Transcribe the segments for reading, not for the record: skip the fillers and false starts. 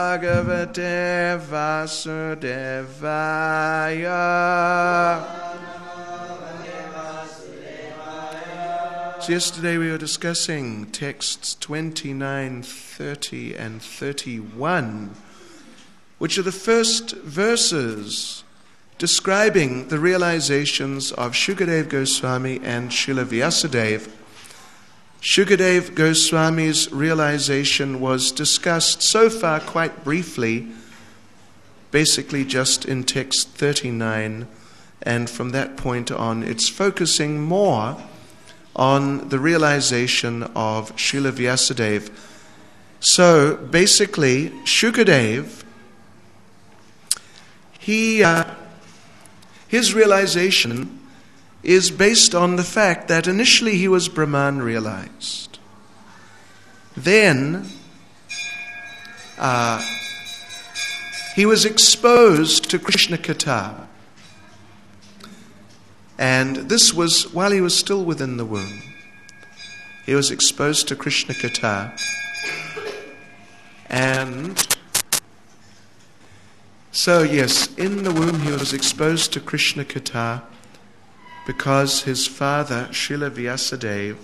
Bhagavate Vasudevaya. So yesterday we were discussing texts 29, 30 and 31, which are the first verses describing the realizations of Shukadev Goswami and Srila Vyasadeva. Shukadev Goswami's realization was discussed so far quite briefly, basically just in text 39, and from that point on it's focusing more on the realization of Srila Vyasadeva. So basically, Shukadev, his realization is based on the fact that initially he was Brahman realized. Then he was exposed to Krishna Katha. And this was while he was still within the womb. He was exposed to Krishna Katha. And so yes, in the womb he was exposed to Krishna Katha because his father, Srila Vyasadeva,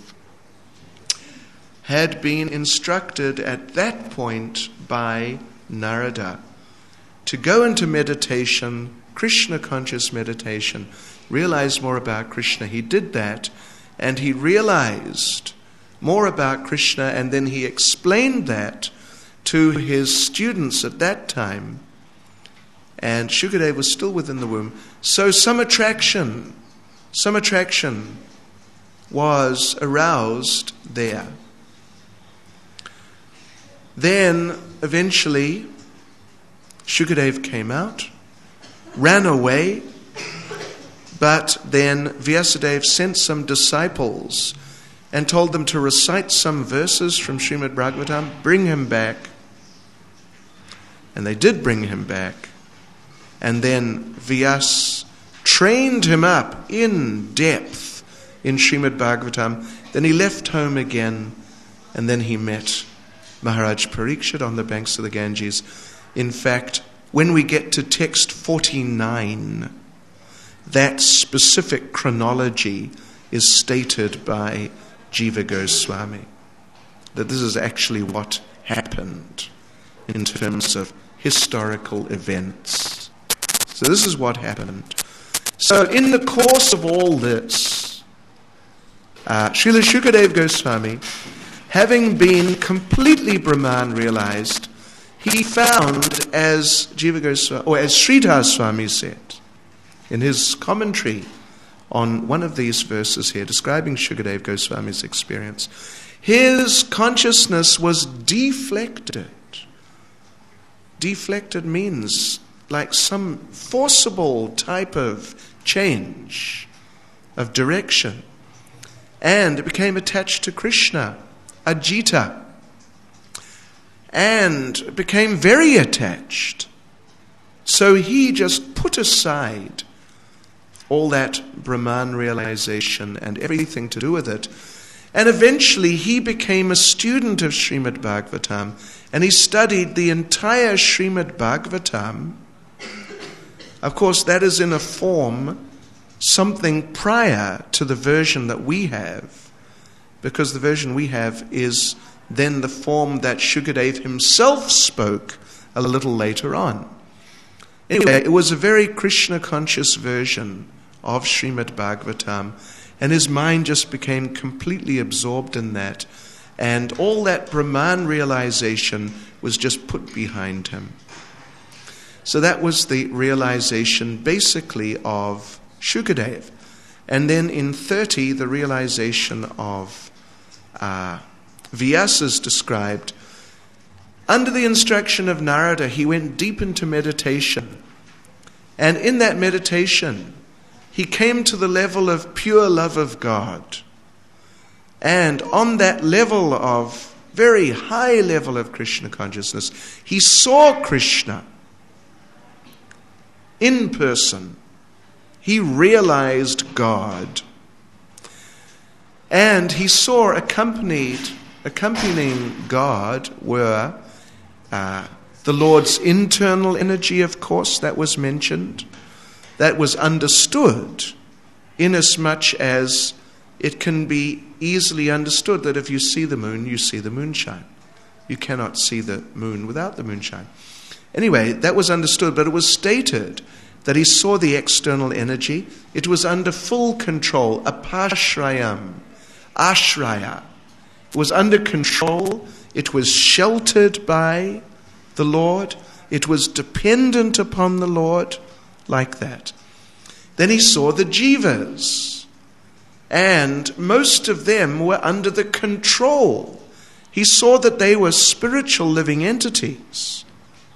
had been instructed at that point by Narada to go into meditation, Krishna conscious meditation, realize more about Krishna. He did that, and he realized more about Krishna, and then he explained that to his students at that time. And Shukadeva was still within the womb. So some attraction was aroused there. Then eventually Shukadeva came out, ran away, but then Vyasadeva sent some disciples and told them to recite some verses from Srimad Bhagavatam, bring him back. And they did bring him back. And then Vyas trained him up in depth in Srimad Bhagavatam. Then he left home again, and then he met Maharaj Parikshit on the banks of the Ganges. In fact, when we get to text 49, that specific chronology is stated by Jiva Goswami, that this is actually what happened in terms of historical events. So this is what happened. So in the course of all this, Srila Shukadeva Goswami, having been completely Brahman realized, he found, as Jiva Goswami, or as Sridhar Swami said in his commentary on one of these verses here, describing Shukadeva Goswami's experience, his consciousness was deflected. Deflected means like some forcible type of change of direction. And it became attached to Krishna, Ajita. And became very attached. So he just put aside all that Brahman realization and everything to do with it. And eventually he became a student of Srimad Bhagavatam, and he studied the entire Srimad Bhagavatam. Of course, that is in a form something prior to the version that we have, because the version we have is then the form that Shukadeva himself spoke a little later on. Anyway, it was a very Krishna-conscious version of Srimad Bhagavatam, and his mind just became completely absorbed in that, and all that Brahman realization was just put behind him. So that was the realization basically of Shukadeva. And then in 30, the realization of Vyasa is described. Under the instruction of Narada, he went deep into meditation. And in that meditation, he came to the level of pure love of God. And on that level of, very high level of Krishna consciousness, he saw Krishna in person. He realized God. And he saw accompanying God were The Lord's internal energy, of course, that was mentioned. That was understood inasmuch as it can be easily understood that if you see the moon, you see the moonshine. You cannot see the moon without the moonshine. Anyway, that was understood, but it was stated that he saw the external energy. It was under full control, apashrayam, ashraya. It was under control. It was sheltered by the Lord. It was dependent upon the Lord, like that. Then he saw the jivas, and most of them were under the control. He saw that they were spiritual living entities.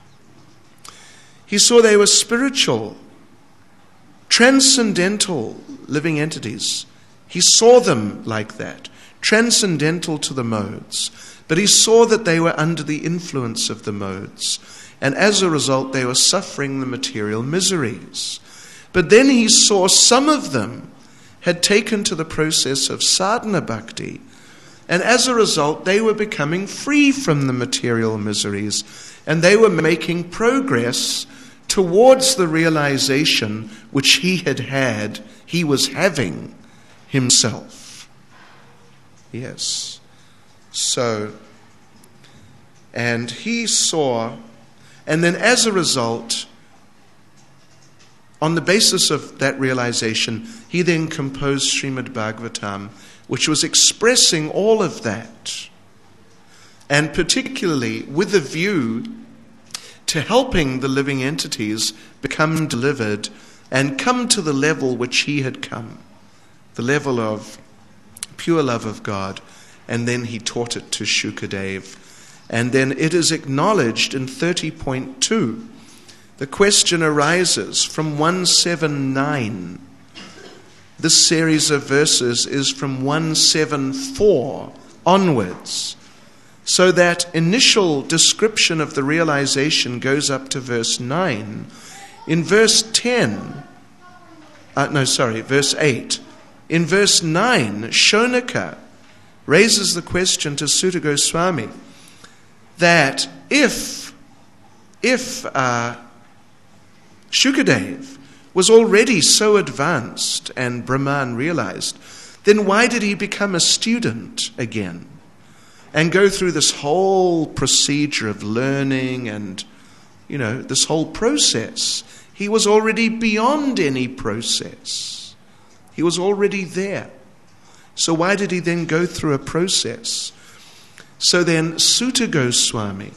He saw they were spiritual, transcendental living entities. He saw them like that, transcendental to the modes. But he saw that they were under the influence of the modes. And as a result, they were suffering the material miseries. But then he saw some of them had taken to the process of sadhana bhakti. And as a result, they were becoming free from the material miseries. And they were making progress towards the realization which he was having himself. Yes. So, and he saw, and then as a result, on the basis of that realization, he then composed Srimad Bhagavatam, which was expressing all of that, and particularly with a view to helping the living entities become delivered and come to the level which he had come, the level of pure love of God. And then he taught it to Shukadev. And then it is acknowledged in 30.2. The question arises from 179. This series of verses is from 174 onwards. So that initial description of the realization goes up to verse 9. In verse 8. In verse 9, Shonaka raises the question to Sutta Goswami that if Shukadev was already so advanced and Brahman realized, then why did he become a student again and go through this whole procedure of learning and, this whole process? He was already beyond any process. He was already there. So why did he then go through a process? So then Sutta Goswami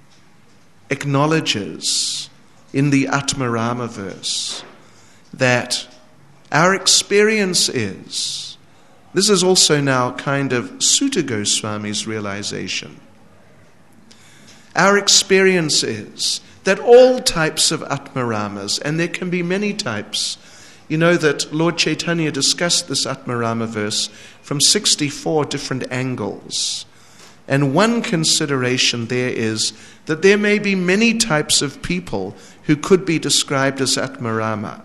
acknowledges in the Atmarama verse that our experience is, this is also now kind of Sutta Goswami's realization. Our experience is that all types of Atmaramas, and there can be many types. You know that Lord Chaitanya discussed this Atmarama verse from 64 different angles. And one consideration there is that there may be many types of people who could be described as Atmarama.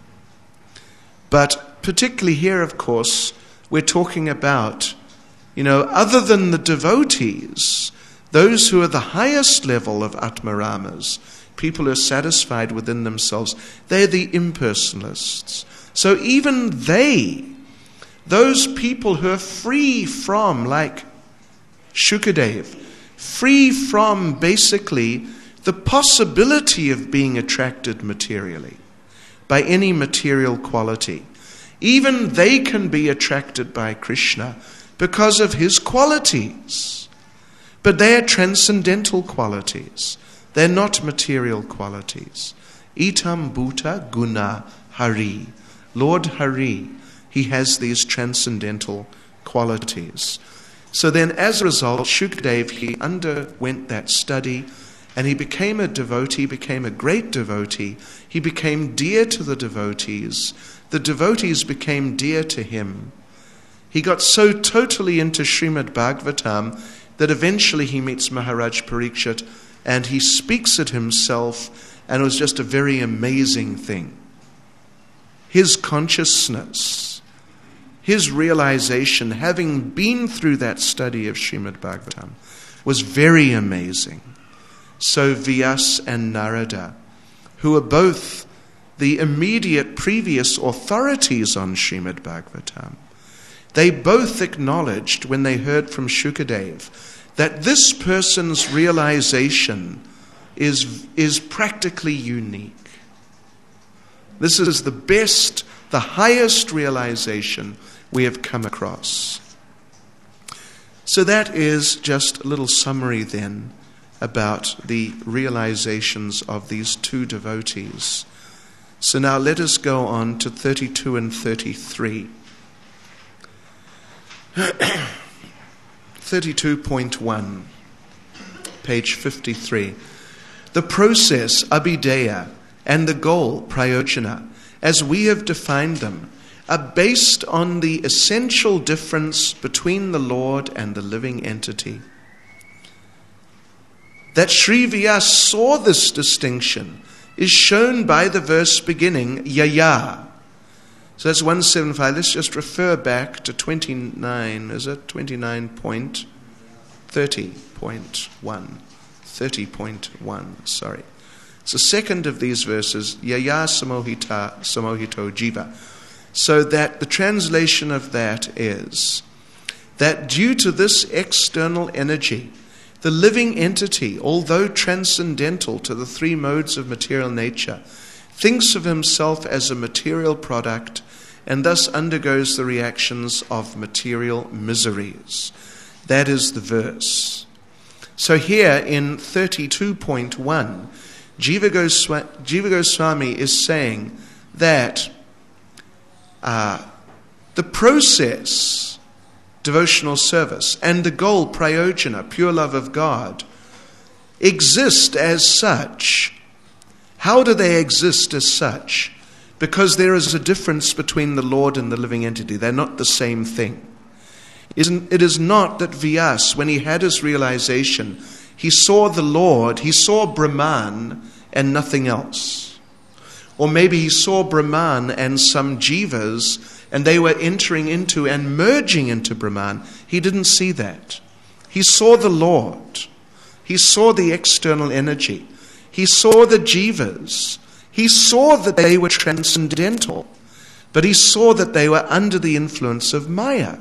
But particularly here, of course, we're talking about, other than the devotees, those who are the highest level of Atmaramas, people who are satisfied within themselves, they're the impersonalists. So even those people who are free from, like Shukadev, free from basically the possibility of being attracted materially by any material quality, even they can be attracted by Krishna because of his qualities. But they are transcendental qualities. They're not material qualities. Itam bhuta guna hari. Lord Hari, he has these transcendental qualities. So then as a result, Shukadev, he underwent that study and he became a devotee, became a great devotee. He became dear to the devotees. The devotees became dear to him. He got so totally into Srimad Bhagavatam that eventually he meets Maharaj Parikshit and he speaks it himself, and it was just a very amazing thing. His consciousness, his realization, having been through that study of Srimad Bhagavatam, was very amazing. so Vyas and Narada, who are both the immediate previous authorities on Srimad Bhagavatam, they both acknowledged when they heard from Shukadev that this person's realization is practically unique. This is the best, the highest realization we have come across. So that is just a little summary then about the realizations of these two devotees. So now let us go on to 32 and 33. 32.1, page 53. The process, abhideya, and the goal, prayojana, as we have defined them, are based on the essential difference between the Lord and the living entity. That Sri Vyas saw this distinction is shown by the verse beginning, Yaya. So that's 175. Let's just refer back to 29, is it? 29.30.1. 30.1, sorry. It's the second of these verses, Yaya samohito jiva. So that the translation of that is that due to this external energy, the living entity, although transcendental to the three modes of material nature, thinks of himself as a material product and thus undergoes the reactions of material miseries. That is the verse. So here in 32.1, Jiva Goswami is saying that the process, devotional service, and the goal, prayojana, pure love of God, exist as such. How do they exist as such? Because there is a difference between the Lord and the living entity. They're not the same thing. It is not that Vyas, when he had his realization, he saw the Lord, he saw Brahman and nothing else. Or maybe he saw Brahman and some jivas, and they were entering into and merging into Brahman. He didn't see that. He saw the Lord. He saw the external energy. He saw the jivas. He saw that they were transcendental, but he saw that they were under the influence of Maya.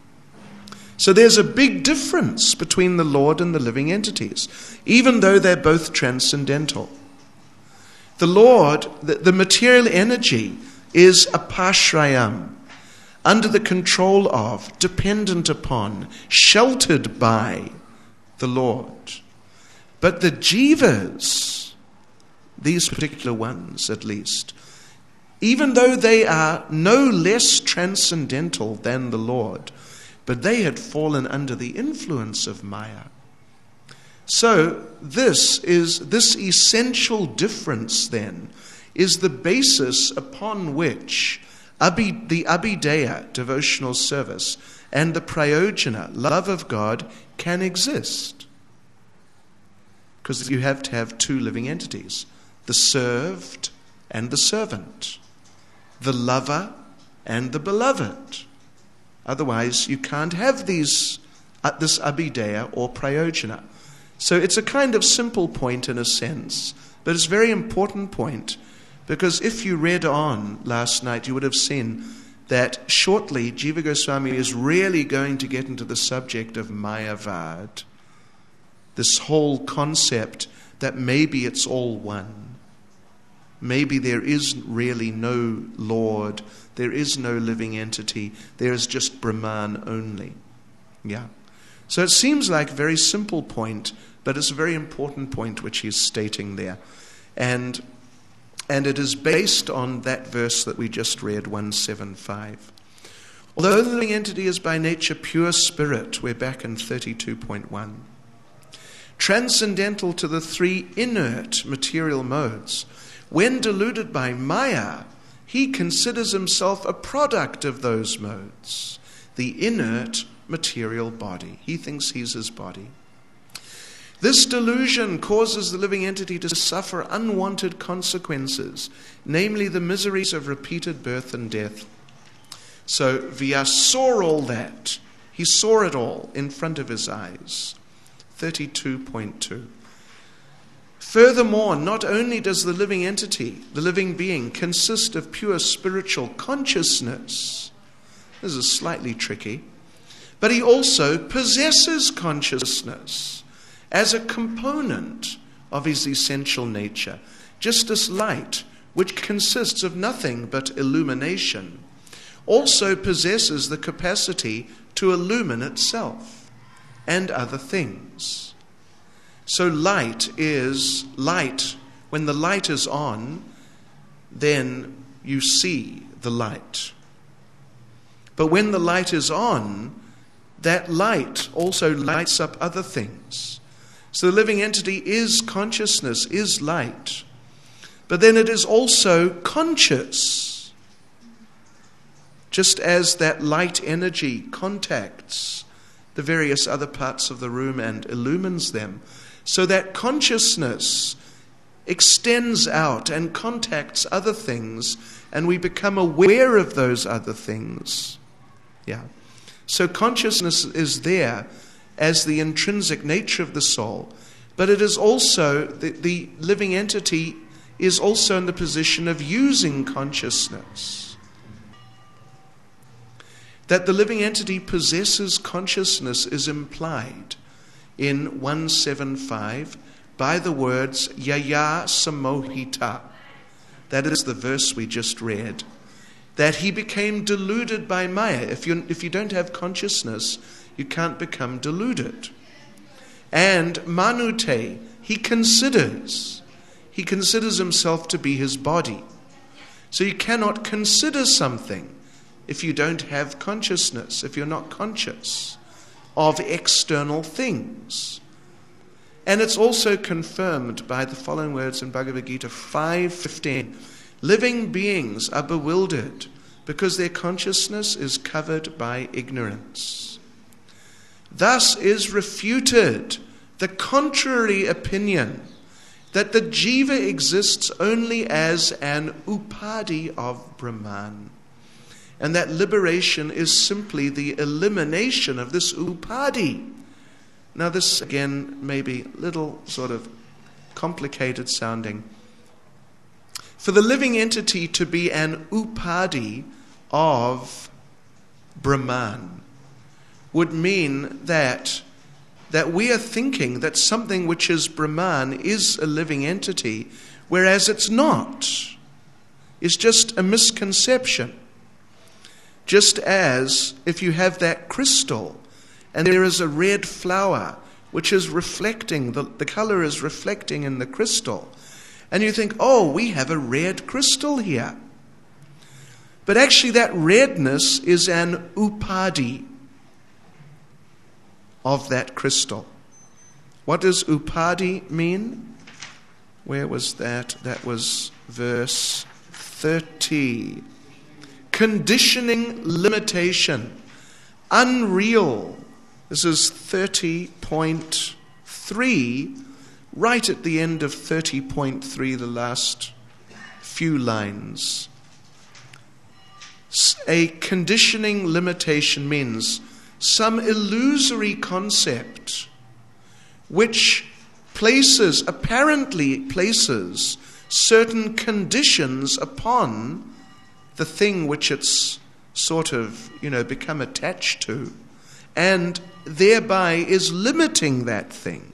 So there's a big difference between the Lord and the living entities, even though they're both transcendental. The Lord, the material energy, is apashrayam, under the control of, dependent upon, sheltered by the Lord. But the jivas, these particular ones at least, even though they are no less transcendental than the Lord, but they had fallen under the influence of Maya. So this essential difference then is the basis upon which the abhideya, devotional service, and the prayojana, love of God, can exist. Because you have to have two living entities, the served and the servant, the lover and the beloved. Otherwise, you can't have this abhideya or prayojana. So it's a kind of simple point in a sense, but it's a very important point, because if you read on last night, you would have seen that shortly Jiva Goswami is really going to get into the subject of Mayavad, this whole concept that maybe it's all one. Maybe there is really no Lord, there is no living entity, there is just Brahman only. Yeah. So it seems like a very simple point, but it's a very important point which he's stating there. And it is based on that verse that we just read, 175. Although the living entity is by nature pure spirit, we're back in 32.1. Transcendental to the three inert material modes, when deluded by Maya, he considers himself a product of those modes, the inert material body. He thinks he's his body. This delusion causes the living entity to suffer unwanted consequences, namely the miseries of repeated birth and death. So Vyas saw all that. He saw it all in front of his eyes. 32.2. Furthermore, not only does the living entity, the living being, consist of pure spiritual consciousness, this is slightly tricky, but he also possesses consciousness as a component of his essential nature, just as light, which consists of nothing but illumination, also possesses the capacity to illumine itself and other things. So light is light. When the light is on, then you see the light. But when the light is on, that light also lights up other things. So the living entity is consciousness, is light. But then it is also conscious. Just as that light energy contacts the various other parts of the room and illumines them, so that consciousness extends out and contacts other things, and we become aware of those other things. So consciousness is there as the intrinsic nature of the soul, but it is also, the living entity is also in the position of using consciousness. That the living entity possesses consciousness is implied in 175 by the words Yaya Samohita. That is the verse we just read. That he became deluded by Maya. If you don't have consciousness, you can't become deluded. And Manute, he considers himself to be his body. So you cannot consider something if you don't have consciousness, if you're not conscious of external things. And it's also confirmed by the following words in Bhagavad Gita 5:15. Living beings are bewildered because their consciousness is covered by ignorance. Thus is refuted the contrary opinion that the jiva exists only as an upadi of Brahman, and that liberation is simply the elimination of this upadi. Now this again may be a little sort of complicated sounding. For the living entity to be an upadi of Brahman would mean that we are thinking that something which is Brahman is a living entity, whereas it's not. It's just a misconception. Just as if you have that crystal and there is a red flower which is reflecting, the color is reflecting in the crystal, and you think, oh, we have a red crystal here. But actually that redness is an upadi of that crystal. What does upadi mean? Where was that? That was verse 30. Conditioning, limitation, unreal. This is 30.3, right at the end of 30.3, the last few lines. A conditioning limitation means some illusory concept which apparently places certain conditions upon the thing which it's sort of, become attached to, and thereby is limiting that thing.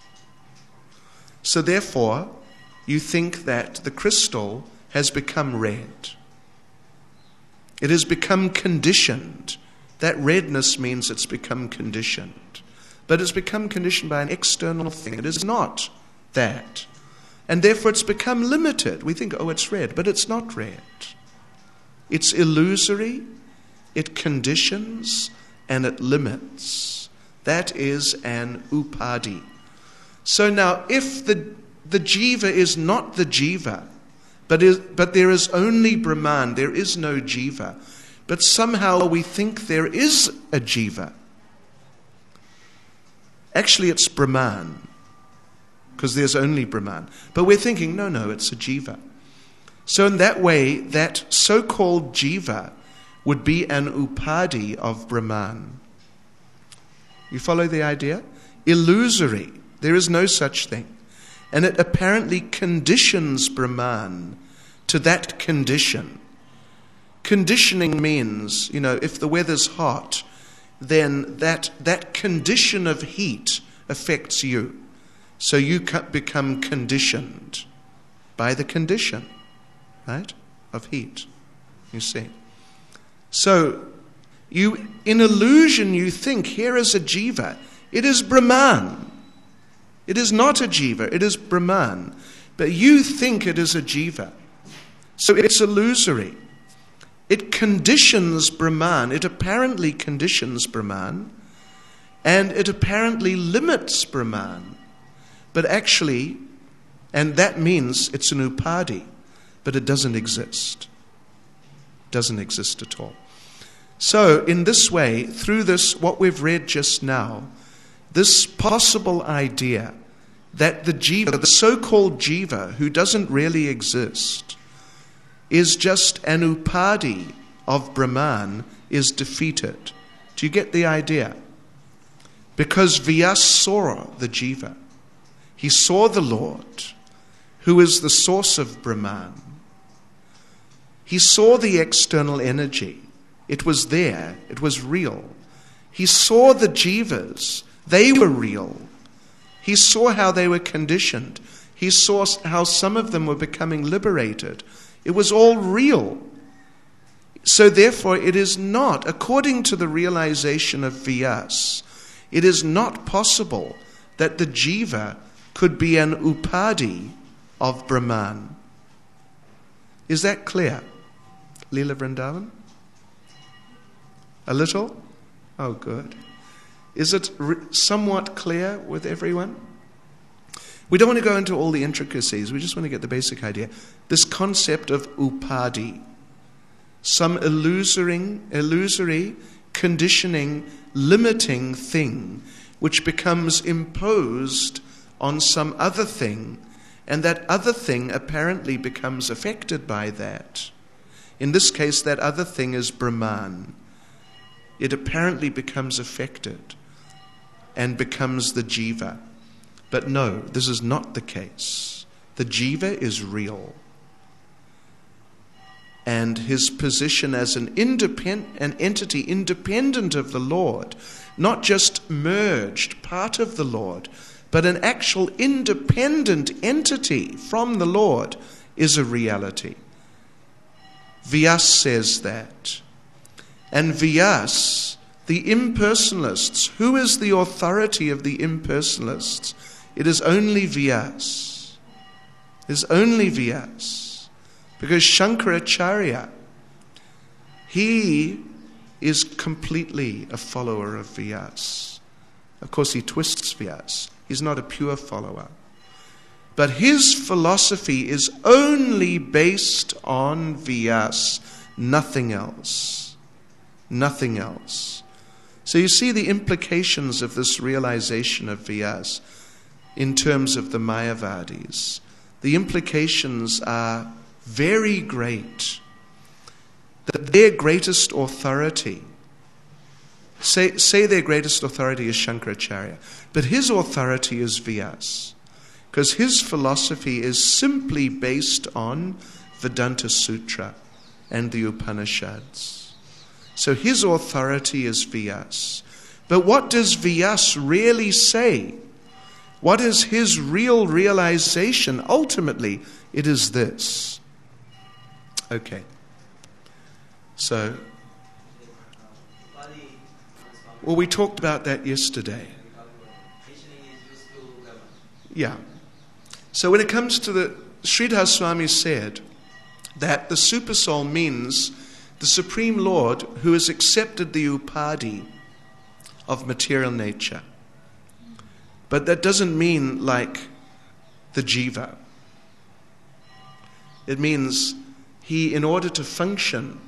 So therefore, you think that the crystal has become red. It has become conditioned. That redness means it's become conditioned. But it's become conditioned by an external thing. It is not that. And therefore it's become limited. We think, oh, it's red, but it's not red. It's illusory, it conditions, and it limits. That is an upadi. So now, if the jiva is not the jiva, but there is only Brahman, there is no jiva, but somehow we think there is a jiva. Actually, it's Brahman, because there's only Brahman. But we're thinking, no, it's a jiva. So in that way, that so-called jiva would be an upadi of Brahman. You follow the idea? Illusory. There is no such thing. And it apparently conditions Brahman to that condition. Conditioning means, if the weather's hot, then that condition of heat affects you. So you become conditioned by the condition, right, of heat, you see. So in illusion, you think, here is a jiva. It is Brahman. It is not a jiva, it is Brahman. But you think it is a jiva. So it's illusory. It conditions Brahman. It apparently conditions Brahman. And it apparently limits Brahman. But actually, and that means it's an upadi, but it doesn't exist. Doesn't exist at all. So in this way, through this, what we've read just now, this possible idea that the jiva, the so-called jiva, who doesn't really exist, is just an upadi of Brahman, is defeated. Do you get the idea? Because Vyasa saw the jiva. He saw the Lord, who is the source of Brahman. He saw the external energy. It was there. It was real. He saw the jivas. They were real. He saw how they were conditioned. He saw how some of them were becoming liberated. It was all real. So therefore, it is not, according to the realization of Vyasa, it is not possible that the jiva could be an upadi of Brahman. Is that clear? Leela Vrindavan? A little? Oh, good. Is it somewhat clear with everyone? We don't want to go into all the intricacies. We just want to get the basic idea. This concept of upadi, some illusory, conditioning, limiting thing which becomes imposed on some other thing, and that other thing apparently becomes affected by that. In this case, that other thing is Brahman. It apparently becomes affected and becomes the jiva. But no, this is not the case. The jiva is real. And his position as an entity independent of the Lord, not just merged, part of the Lord, but an actual independent entity from the Lord, is a reality. Vyasa says that. And Vyasa, the impersonalists, who is the authority of the impersonalists? It is only Vyasa. It is only Vyasa. Because Shankaracharya, he is completely a follower of Vyasa. Of course, he twists Vyasa. He's not a pure follower. But his philosophy is only based on Vyasa, nothing else. Nothing else. So you see the implications of this realization of Vyasa in terms of the Mayavadis. The implications are very great. That their greatest authority, say their greatest authority is Shankaracharya, but his authority is Vyasa, because his philosophy is simply based on Vedanta Sutra and the Upanishads. So his authority is Vyasa. But what does Vyasa really say? What is his real realization? Ultimately, it is this. Okay. So, well, we talked about that yesterday. Yeah. So when it comes to Sridhar Swami said that the Supersoul means the Supreme Lord who has accepted the upadi of material nature. But that doesn't mean like the jiva. It means he, in order to function,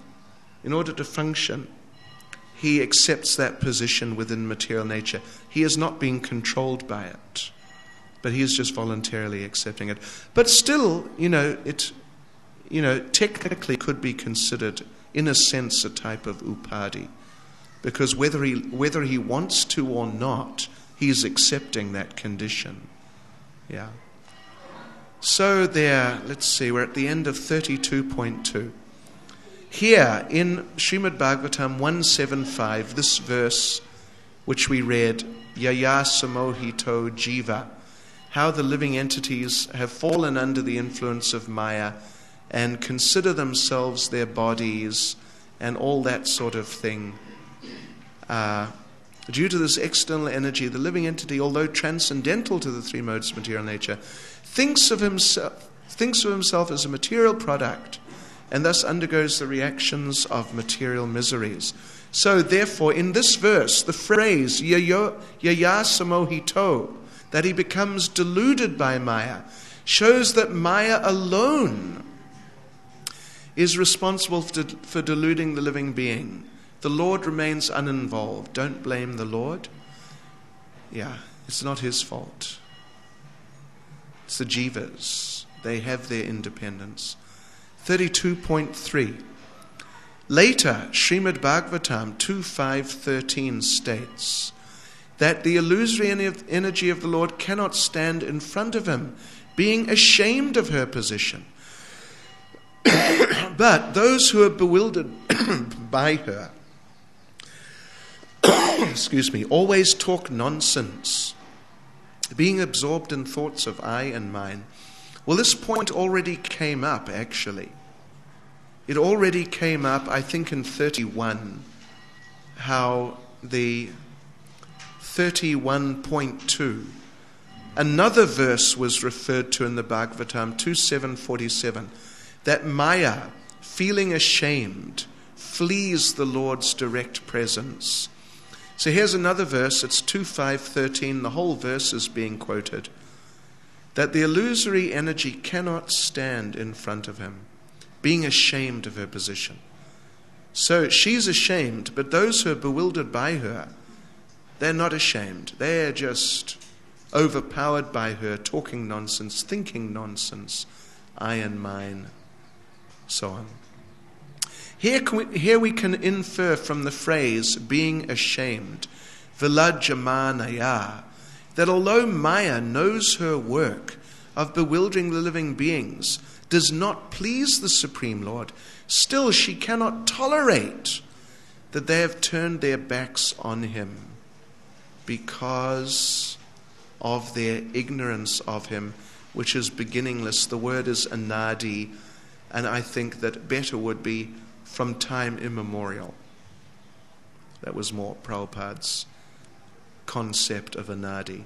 he accepts that position within material nature. He is not being controlled by it, but he is just voluntarily accepting it. But still, it technically could be considered, in a sense, a type of upadi, because whether he wants to or not, he is accepting that condition. Yeah. So there, let's see, we're at the end of 32.2. Here in Srimad Bhagavatam 175, this verse which we read, Yaya Samohito Jiva, how the living entities have fallen under the influence of Maya and consider themselves their bodies and all that sort of thing. Due to this external energy, the living entity, although transcendental to the three modes of material nature, thinks of himself as a material product and thus undergoes the reactions of material miseries. So therefore, in this verse, the phrase, Yaya Samohito, that he becomes deluded by Maya, shows that Maya alone is responsible for deluding the living being. The Lord remains uninvolved. Don't blame the Lord. Yeah, it's not his fault. It's the jivas. They have their independence. 32.3. Later, Srimad Bhagavatam 2.5.13 states that the illusory energy of the Lord cannot stand in front of him, being ashamed of her position. But those who are bewildered by her, always talk nonsense, being absorbed in thoughts of I and mine. Well, this point already came up, actually. It already came up, I think, in 31, how the 31.2, another verse was referred to in the Bhagavatam 2.7.47, that Maya, feeling ashamed, flees the Lord's direct presence. So here's another verse, it's 2.5.13, the whole verse is being quoted, that the illusory energy cannot stand in front of him, being ashamed of her position. So she's ashamed, but those who are bewildered by her, they're not ashamed. They're just overpowered by her, talking nonsense, thinking nonsense, I and mine, so on. Here we can infer from the phrase, being ashamed, Vilajamanaya, that although Maya knows her work of bewildering the living beings does not please the Supreme Lord, still she cannot tolerate that they have turned their backs on him because of their ignorance of him, which is beginningless. The word is anadi, and I think that better would be from time immemorial. That was more Prabhupada's concept of anadi.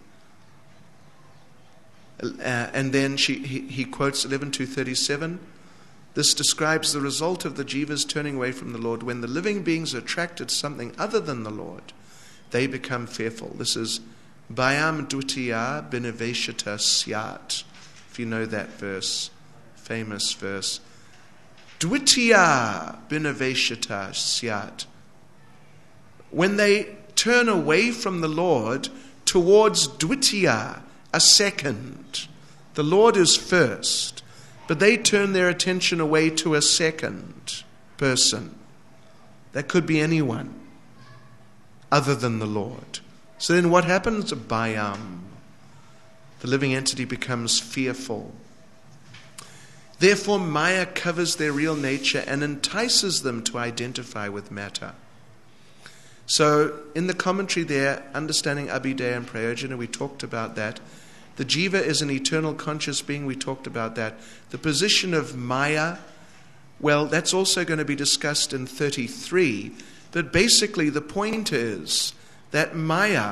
And then he quotes 11.2.37. This describes the result of the jivas turning away from the Lord. When the living beings are attracted to something other than the Lord, they become fearful. This is Bhayam Dutiya Biniveshata Syat. If you know that verse, famous verse. Dvitiya Biniveshata Syat. When they turn away from the Lord towards Dvitiya, a second. The Lord is first, but they turn their attention away to a second person. That could be anyone other than the Lord. So then what happens? Bhayam. The living entity becomes fearful. Therefore, Maya covers their real nature and entices them to identify with matter. So, in the commentary there, understanding Abhidheya and Prayojana, we talked about that. The jiva is an eternal conscious being, we talked about that. The position of Maya, well, that's also going to be discussed in 33. But basically, the point is that Maya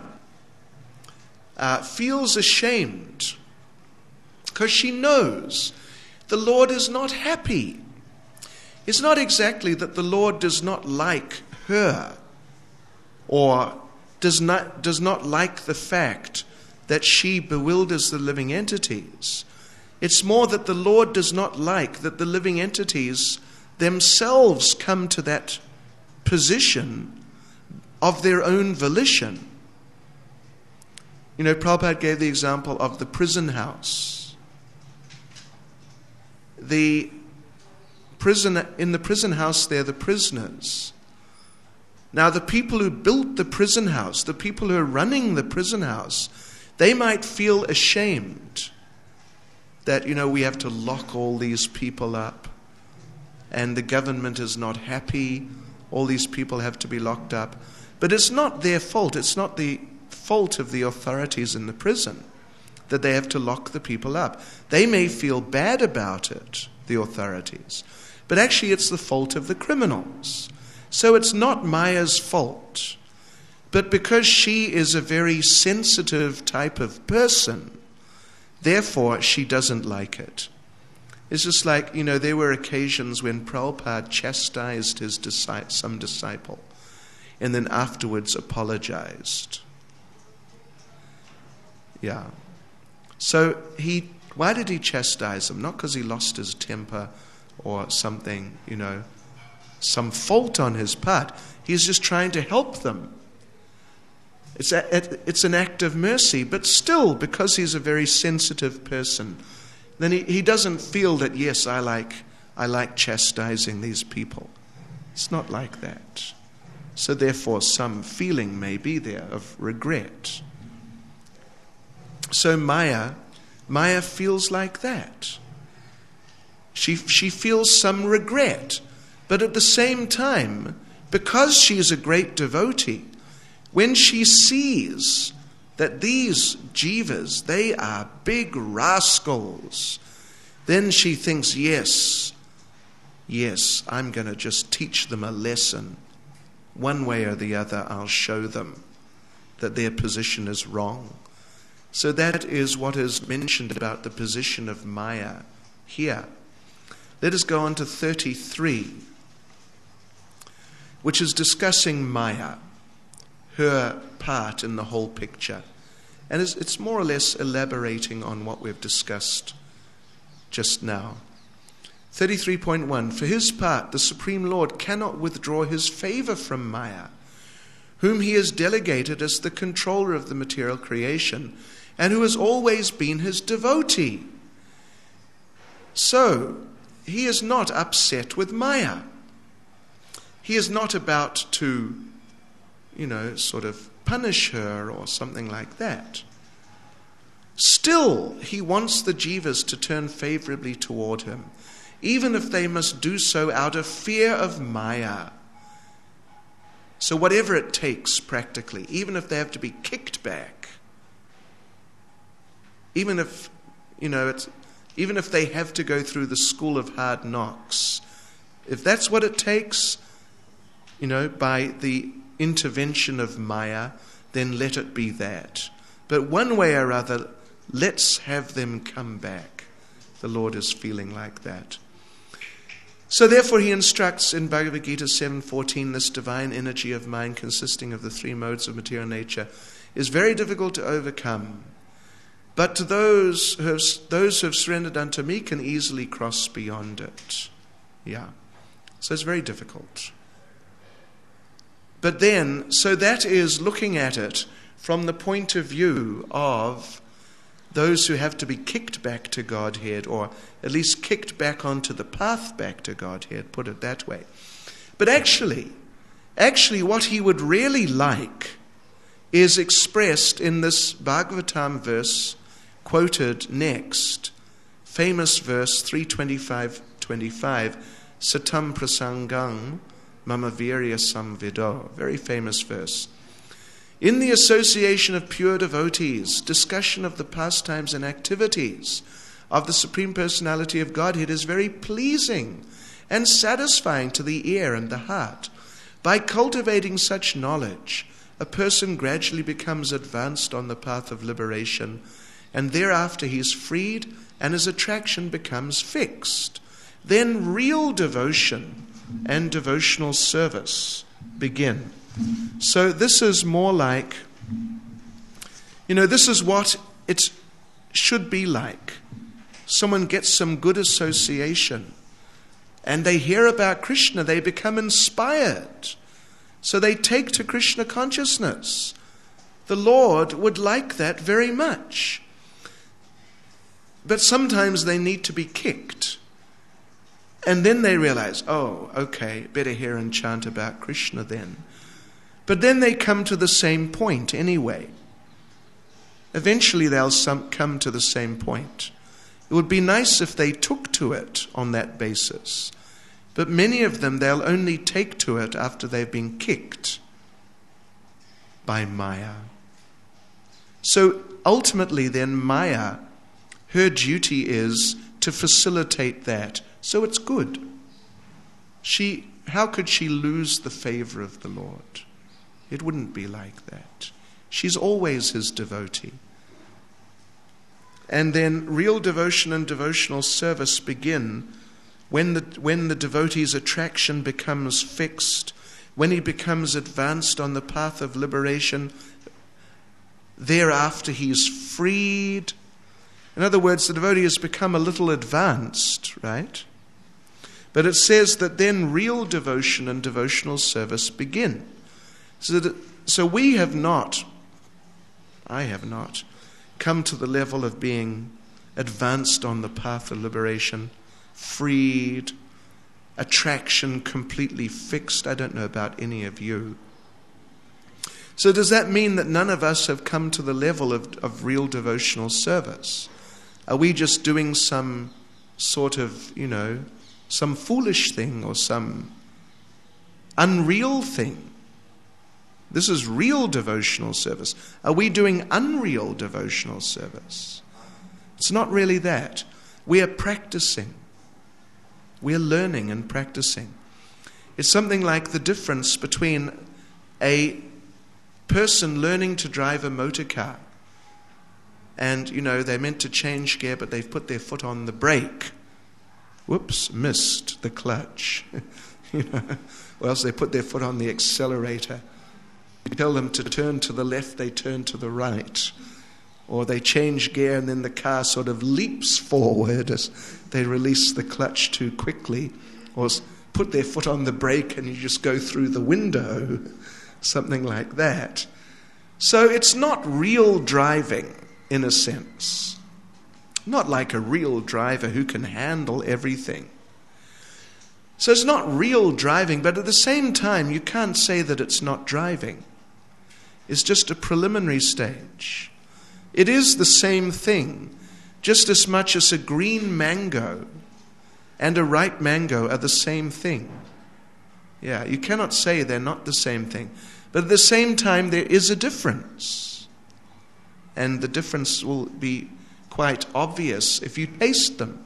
feels ashamed because she knows the Lord is not happy. It's not exactly that the Lord does not like her or does not like the fact that she bewilders the living entities. It's more that the Lord does not like that the living entities themselves come to that position of their own volition. You know, Prabhupada gave the example of the prison house. In the prison house, they're the prisoners. Now, the people who built the prison house, the people who are running the prison house, they might feel ashamed that, we have to lock all these people up, and the government is not happy, all these people have to be locked up. But it's not their fault. It's not the fault of the authorities in the prison that they have to lock the people up. They may feel bad about it, the authorities, but actually it's the fault of the criminals. So it's not Maya's fault. But because she is a very sensitive type of person, therefore she doesn't like it. It's just like, there were occasions when Prabhupada chastised some disciple and then afterwards apologized. Yeah. So why did he chastise him? Not because he lost his temper or something, some fault on his part. He's just trying to help them. It's an act of mercy, but still, because he's a very sensitive person, then he doesn't feel that, yes, I like chastising these people. It's not like that. So therefore, some feeling may be there of regret. So Maya feels like that. She feels some regret, but at the same time, because she is a great devotee, when she sees that these jivas, they are big rascals, then she thinks, yes, I'm going to just teach them a lesson. One way or the other, I'll show them that their position is wrong. So that is what is mentioned about the position of Maya here. Let us go on to 33, which is discussing Maya, her part in the whole picture. And it's more or less elaborating on what we've discussed just now. 33.1, for his part, the Supreme Lord cannot withdraw his favor from Maya, whom he has delegated as the controller of the material creation, and who has always been his devotee. So, he is not upset with Maya. He is not about to, sort of punish her or something like that. Still, he wants the jivas to turn favorably toward him, even if they must do so out of fear of Maya. So whatever it takes practically, even if they have to be kicked back, even if they have to go through the school of hard knocks, if that's what it takes, by the intervention of Maya, then let it be that. But one way or other, let's have them come back. The Lord is feeling like that. So therefore he instructs in Bhagavad Gita 7.14, this divine energy of mind consisting of the three modes of material nature is very difficult to overcome. But to those who have surrendered unto me can easily cross beyond it. Yeah. So it's very difficult. But then, so that is looking at it from the point of view of those who have to be kicked back to Godhead, or at least kicked back onto the path back to Godhead, put it that way. But actually what he would really like is expressed in this Bhagavatam verse quoted next, famous verse 325:25, Satam Prasangang Mama Virya Samvido, very famous verse. In the association of pure devotees, discussion of the pastimes and activities of the Supreme Personality of Godhead is very pleasing and satisfying to the ear and the heart. By cultivating such knowledge, a person gradually becomes advanced on the path of liberation, and thereafter he is freed and his attraction becomes fixed. Then real devotion and devotional service begin. So this is more like, this is what it should be like. Someone gets some good association and they hear about Krishna, they become inspired. So they take to Krishna consciousness. The Lord would like that very much. But sometimes they need to be kicked. And then they realize, oh, okay, better hear and chant about Krishna then. But then they come to the same point anyway. Eventually they'll come to the same point. It would be nice if they took to it on that basis. But many of them, they'll only take to it after they've been kicked by Maya. So ultimately then Maya, her duty is to facilitate that. So it's good. How could she lose the favor of the Lord? It wouldn't be like that. She's always his devotee. And then real devotion and devotional service begin when the devotee's attraction becomes fixed, when he becomes advanced on the path of liberation. Thereafter he's freed. In other words, the devotee has become a little advanced, right? But it says that then real devotion and devotional service begin. So we have not, I have not, come to the level of being advanced on the path of liberation, freed, attraction completely fixed. I don't know about any of you. So does that mean that none of us have come to the level of real devotional service? Are we just doing some sort of, some foolish thing or some unreal thing? This is real devotional service. Are we doing unreal devotional service? It's not really that. We are practicing. We are learning and practicing. It's something like the difference between a person learning to drive a motor car and, they're meant to change gear, but they've put their foot on the brake. Whoops, missed the clutch. Or else they put their foot on the accelerator. You tell them to turn to the left, they turn to the right. Or they change gear and then the car sort of leaps forward as they release the clutch too quickly. Or put their foot on the brake and you just go through the window. Something like that. So it's not real driving in a sense. Not like a real driver who can handle everything. So it's not real driving, but at the same time you can't say that it's not driving. It's just a preliminary stage. It is the same thing, just as much as a green mango and a ripe mango are the same thing. Yeah, you cannot say they're not the same thing. But at the same time, there is a difference. And the difference will be quite obvious if you taste them.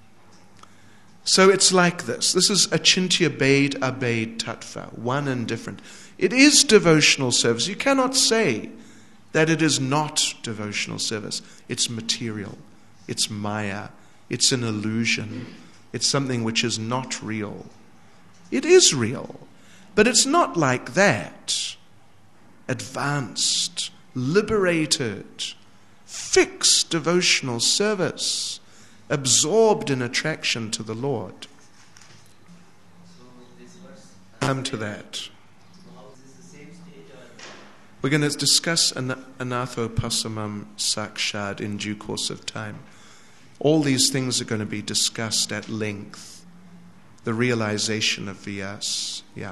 So it's like this. This is achintya bhed abhed tattva, one and different. It is devotional service. You cannot say that it is not devotional service. It's material. It's maya. It's an illusion. It's something which is not real. It is real, but it's not like that. Advanced, liberated, fixed devotional service, absorbed in attraction to the Lord. Come to that. We're going to discuss Anathopasamam Sakshad in due course of time. All these things are going to be discussed at length. The realization of Vyas. Yeah.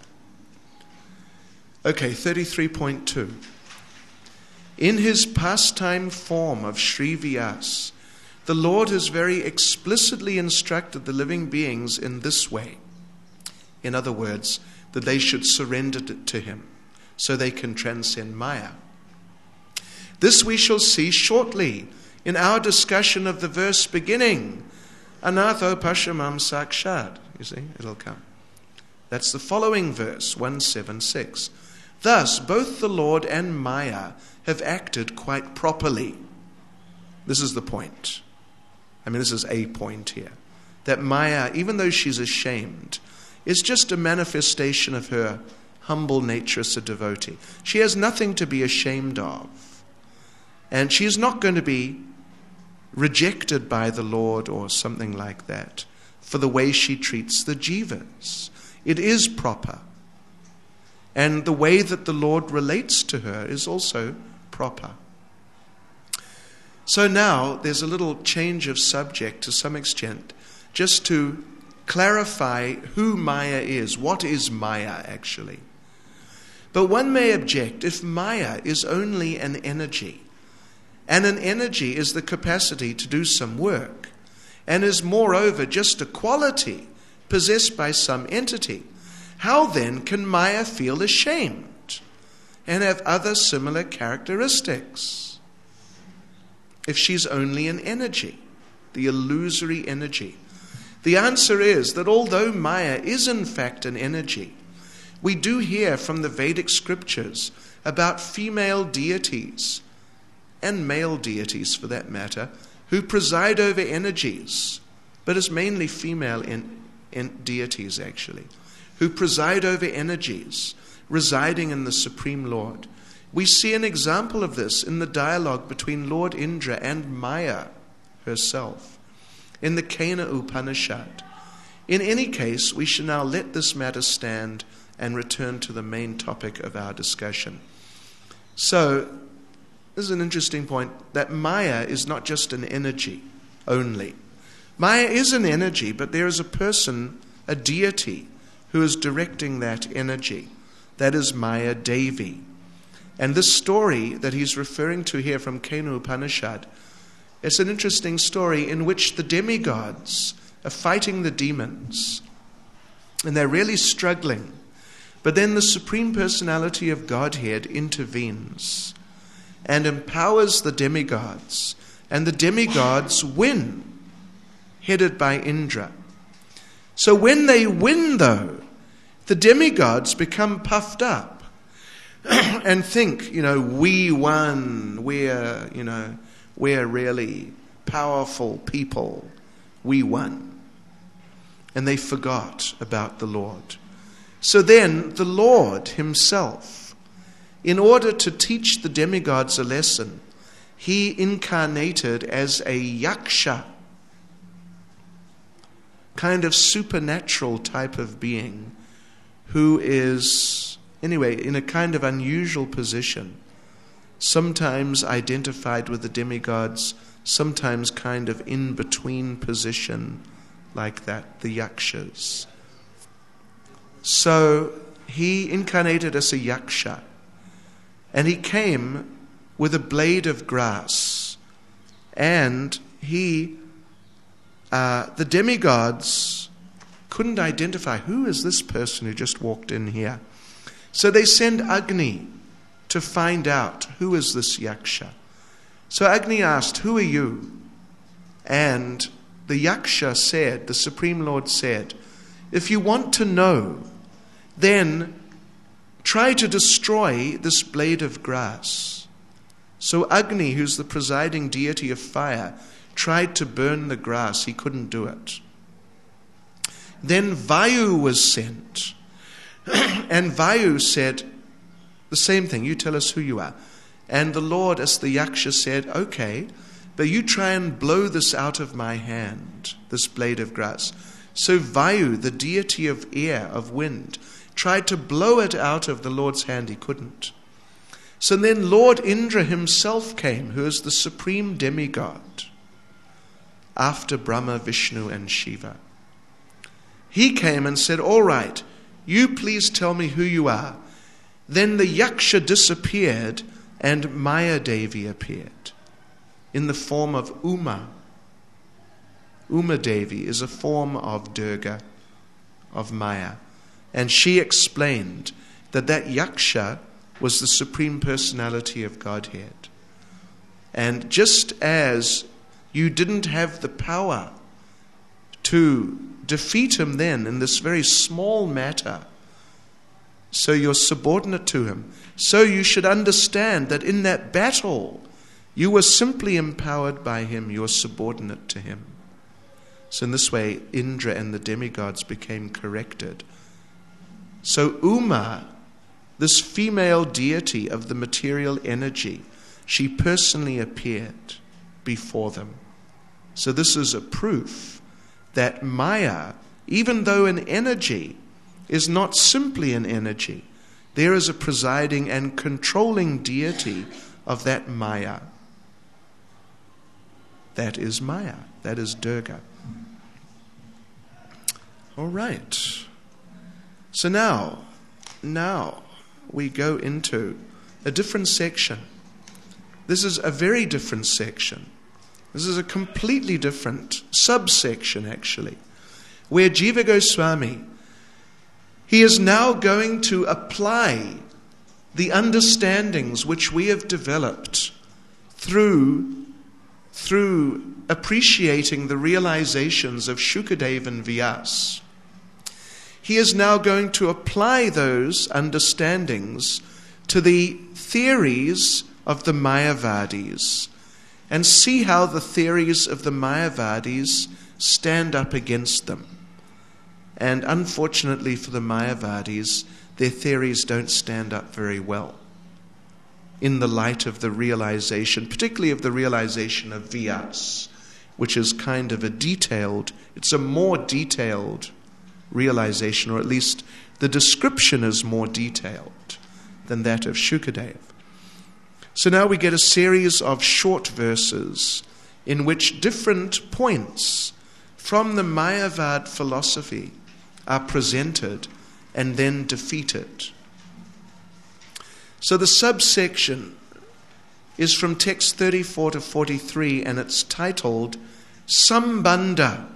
Okay, 33.2. In his pastime form of Sri Vyas, the Lord has very explicitly instructed the living beings in this way. In other words, that they should surrender to him so they can transcend Maya. This we shall see shortly in our discussion of the verse beginning, Anathopasamam Sakshad. You see, it'll come. That's the following verse, 176. Thus, both the Lord and Maya have acted quite properly. This is the point. This is a point here. That Maya, even though she's ashamed, is just a manifestation of her humble nature as a devotee. She has nothing to be ashamed of. And she is not going to be rejected by the Lord or something like that for the way she treats the jivas. It is proper. And the way that the Lord relates to her is also proper. So now there's a little change of subject to some extent, just to clarify who Maya is. What is Maya actually? But one may object, if Maya is only an energy, and an energy is the capacity to do some work, and is moreover just a quality possessed by some entity, how then can Maya feel ashamed and have other similar characteristics if she's only an energy, the illusory energy? The answer is that although Maya is in fact an energy, we do hear from the Vedic scriptures about female deities, and male deities for that matter, who preside over energies, but it's mainly female deities actually, who preside over energies residing in the Supreme Lord. We see an example of this in the dialogue between Lord Indra and Maya herself in the Kena Upanishad. In any case, we shall now let this matter stand and return to the main topic of our discussion. So, this is an interesting point, that Maya is not just an energy only. Maya is an energy, but there is a person, a deity, who is directing that energy. That is Maya Devi. And this story that he's referring to here from Kena Upanishad, it's an interesting story in which the demigods are fighting the demons, and they're really struggling. But then the Supreme Personality of Godhead intervenes and empowers the demigods, and the demigods win, headed by Indra. So when they win, though, the demigods become puffed up and think, we won, we're really powerful people, we won. And they forgot about the Lord. So then the Lord himself, in order to teach the demigods a lesson, he incarnated as a yaksha, kind of supernatural type of being, who is, anyway, in a kind of unusual position, sometimes identified with the demigods, sometimes kind of in-between position like that, the yakshas. So he incarnated as a yaksha, and he came with a blade of grass, and the demigods couldn't identify, who is this person who just walked in here? So they send Agni to find out, who is this yaksha? So Agni asked, who are you? And the yaksha said, the Supreme Lord said, if you want to know, then try to destroy this blade of grass. So Agni, who's the presiding deity of fire, tried to burn the grass. He couldn't do it. Then Vayu was sent. And Vayu said the same thing. You tell us who you are. And the Lord, as the yaksha, said, okay, but you try and blow this out of my hand, this blade of grass. So Vayu, the deity of air, of wind, tried to blow it out of the Lord's hand. He couldn't. So then Lord Indra himself came, who is the supreme demigod, after Brahma, Vishnu, and Shiva. He came and said, all right, you please tell me who you are. Then the yaksha disappeared, and Maya Devi appeared in the form of Uma. Uma Devi is a form of Durga, of Maya. And she explained that yaksha was the Supreme Personality of Godhead. And just as you didn't have the power to defeat him then in this very small matter, so you're subordinate to him, so you should understand that in that battle you were simply empowered by him, you were subordinate to him. So in this way, Indra and the demigods became corrected. So Uma, this female deity of the material energy, she personally appeared before them. So this is a proof that Maya, even though an energy, is not simply an energy. There is a presiding and controlling deity of that Maya. That is Maya. That is Durga. All right. So now we go into a different section This is a very different section. This is a completely different subsection, actually, where Jiva Goswami, he is now going to apply the understandings which we have developed through appreciating the realizations of Shukadeva and Vyas. He is now going to apply those understandings to the theories of the Mayavadis and see how the theories of the Mayavadis stand up against them. And unfortunately for the Mayavadis, their theories don't stand up very well in the light of the realization, particularly of the realization of Vyas, which is kind of it's a more detailed realization, or at least the description is more detailed than that of Shukadeva. So now we get a series of short verses in which different points from the Mayavad philosophy are presented and then defeated. So the subsection is from text 34 to 43, and it's titled Sambandha.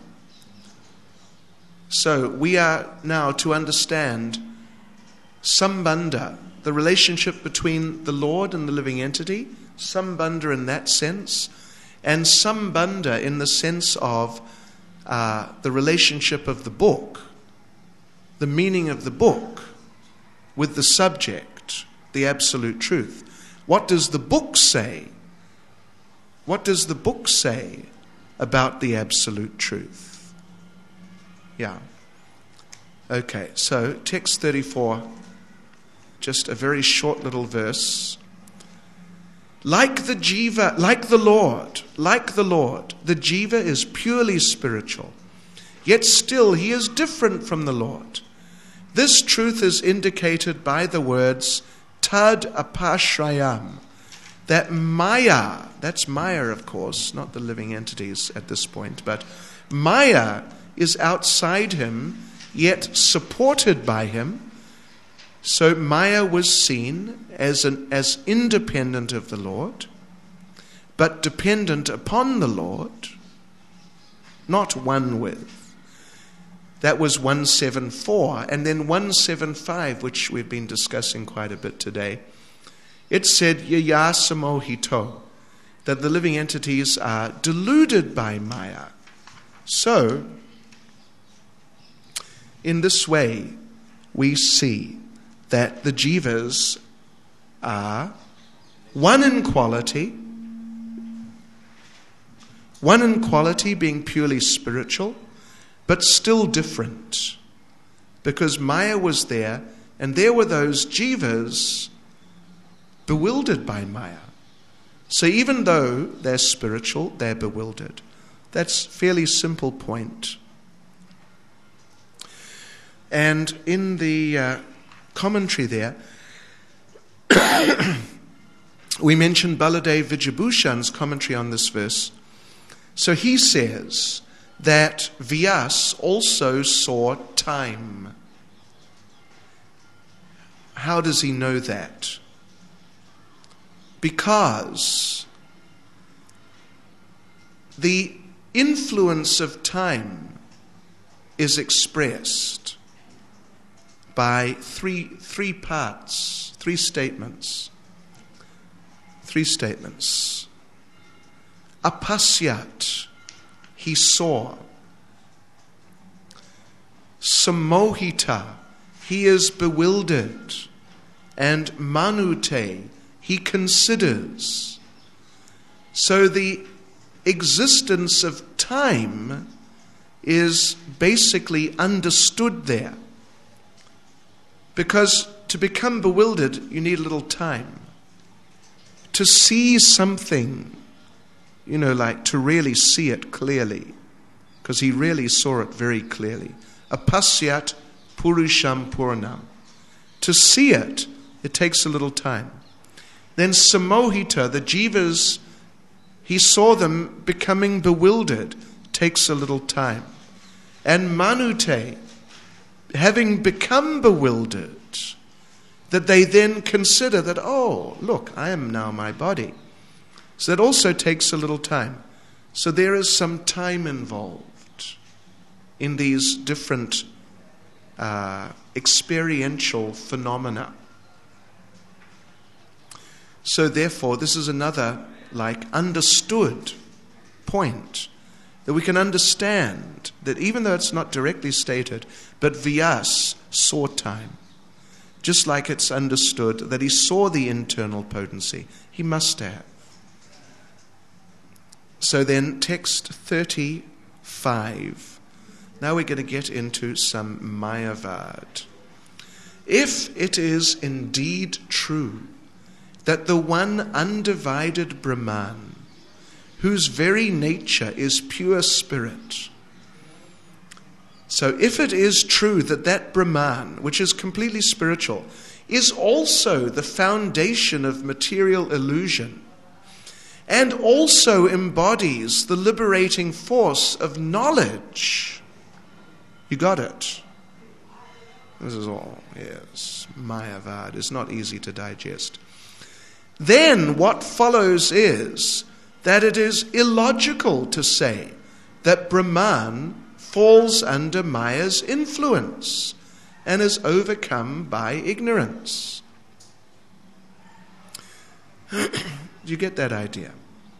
So we are now to understand Sambandha, the relationship between the Lord and the living entity, Sambandha in that sense, and Sambandha in the sense of the relationship of the book, the meaning of the book with the subject, the absolute truth. What does the book say? What does the book say about the absolute truth? Yeah. Okay, so text 34, just a very short little verse. Like the Jiva, like the Lord, the Jiva is purely spiritual, yet still he is different from the Lord. This truth is indicated by the words Tad Apashrayam, that Maya, that's Maya of course, not the living entities at this point, but Maya is outside him, yet supported by him. So Maya was seen as independent of the Lord, but dependent upon the Lord, not one with. That was 174. And then 175, which we've been discussing quite a bit today, it said Yayasa Mohito, that the living entities are deluded by Maya. So, in this way, we see that the jivas are one in quality being purely spiritual, but still different, because Maya was there, and there were those jivas bewildered by Maya. So even though they're spiritual, they're bewildered. That's a fairly simple point. And in the commentary there, we mentioned Baladev Vijabhushan's commentary on this verse. So he says that Vyas also saw time. How does he know that? Because the influence of time is expressed by three parts, three statements. Apasyat, he saw. Samohita, he is bewildered. And manute, he considers. So the existence of time is basically understood there. Because to become bewildered, you need a little time. To see something, like to really see it clearly, because he really saw it very clearly. Apasyat purusham purnam. To see it, it takes a little time. Then samohita, the jivas, he saw them becoming bewildered, takes a little time. And manute, having become bewildered, that they then consider that, oh, look, I am now my body. So that also takes a little time. So there is some time involved in these different experiential phenomena. So therefore, this is another understood point, that we can understand that even though it's not directly stated, but Vyas saw time. Just like it's understood that he saw the internal potency. He must have. So then, text 35. Now we're going to get into some Mayavad. If it is indeed true that the one undivided Brahman, whose very nature is pure spirit. So if it is true that that Brahman, which is completely spiritual, is also the foundation of material illusion, and also embodies the liberating force of knowledge. You got it? This is all, yes, Mayavad. It's not easy to digest. Then what follows is that it is illogical to say that Brahman falls under Maya's influence and is overcome by ignorance. Do you get that idea?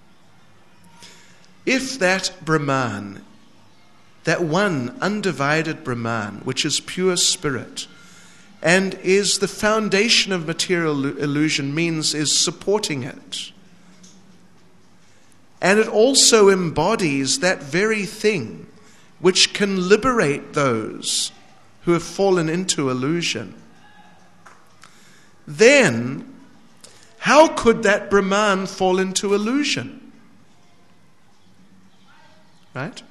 If that Brahman, that one undivided Brahman, which is pure spirit, and is the foundation of material illusion, means is supporting it. And it also embodies that very thing which can liberate those who have fallen into illusion. Then, how could that Brahman fall into illusion? Right?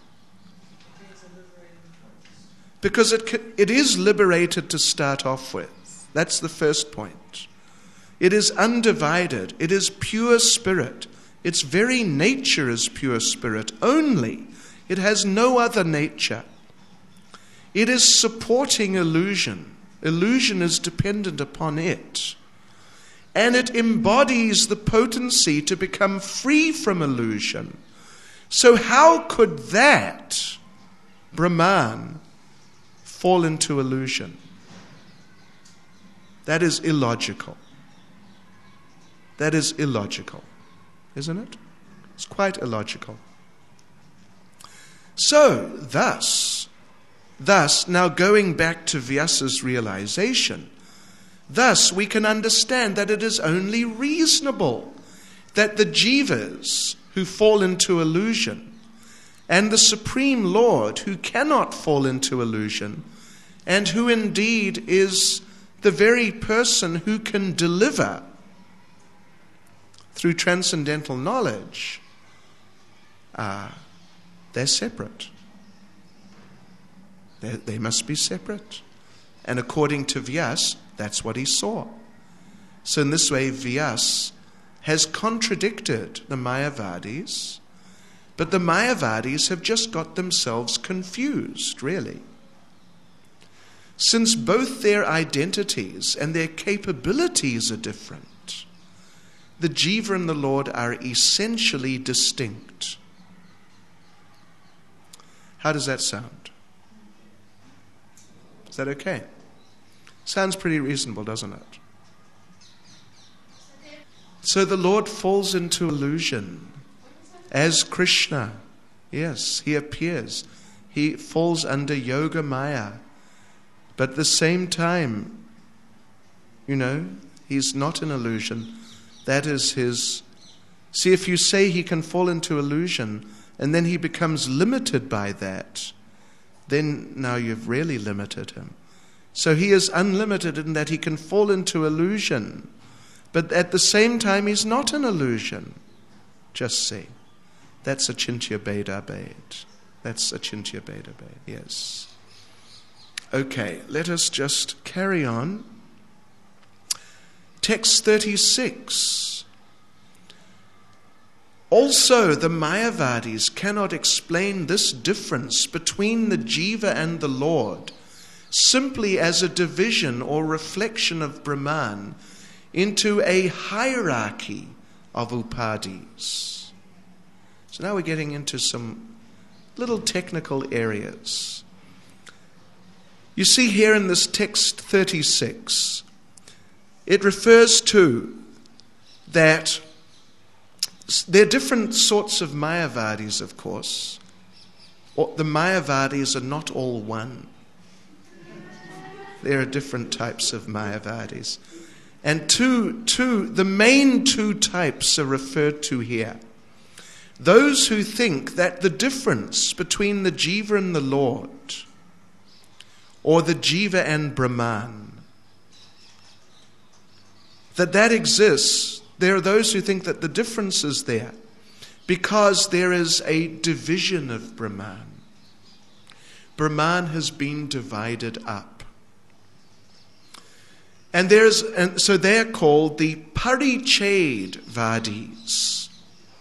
Because it is liberated to start off with. That's the first point. It is undivided. It is pure spirit. Its very nature is pure spirit only. It has no other nature. It is supporting illusion. Illusion is dependent upon it. And it embodies the potency to become free from illusion. So how could that Brahman fall into illusion? That is illogical. That is illogical, isn't it? It's quite illogical. So, thus, now going back to Vyasa's realization, thus we can understand that it is only reasonable that the jivas who fall into illusion and the Supreme Lord who cannot fall into illusion, and who indeed is the very person who can deliver through transcendental knowledge, they're separate. They must be separate. And according to Vyas, that's what he saw. So in this way, Vyas has contradicted the Mayavadis, but the Mayavadis have just got themselves confused, really. Since both their identities and their capabilities are different, the Jiva and the Lord are essentially distinct. How does that sound? Is that okay? Sounds pretty reasonable, doesn't it? So the Lord falls into illusion as Krishna. Yes, he appears. He falls under Yoga Maya. But at the same time, he's not an illusion. That is his... See, if you say he can fall into illusion and then he becomes limited by that, then now you've really limited him. So he is unlimited in that he can fall into illusion, but at the same time he's not an illusion. Just see. That's Achintya Bheda Bhed. That's Achintya Bheda Bhed, yes. Okay, let us just carry on. Text 36. Also, the Mayavadis cannot explain this difference between the Jiva and the Lord simply as a division or reflection of Brahman into a hierarchy of upadis. So now we're getting into some little technical areas. You see here in this text 36, it refers to that there are different sorts of Mayavadis, of course. The Mayavadis are not all one. There are different types of Mayavadis. And the main two types are referred to here. Those who think that the difference between the Jiva and the Lord, or the Jiva and Brahman, that exists. There are those who think that the difference is there because there is a division of Brahman. Brahman has been divided up. And so they're called the Parichedvadis.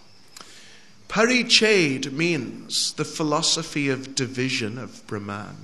Pariched means the philosophy of division of Brahman.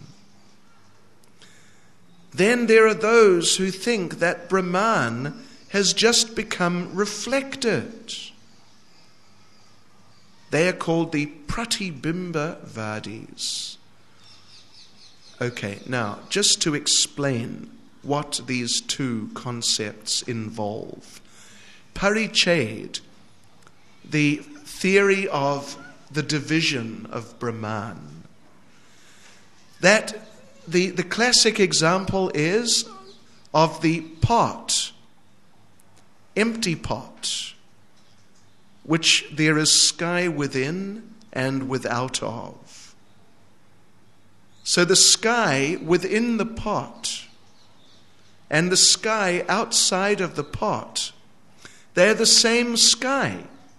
Then there are those who think that Brahman has just become reflected. They are called the Pratibimbavadis. Okay, now, just to explain what these two concepts involve. Pariched, the theory of the division of Brahman. That the classic example is of the pot, empty pot, which there is sky within and without of. So the sky within the pot and the sky outside of the pot, they're the same sky.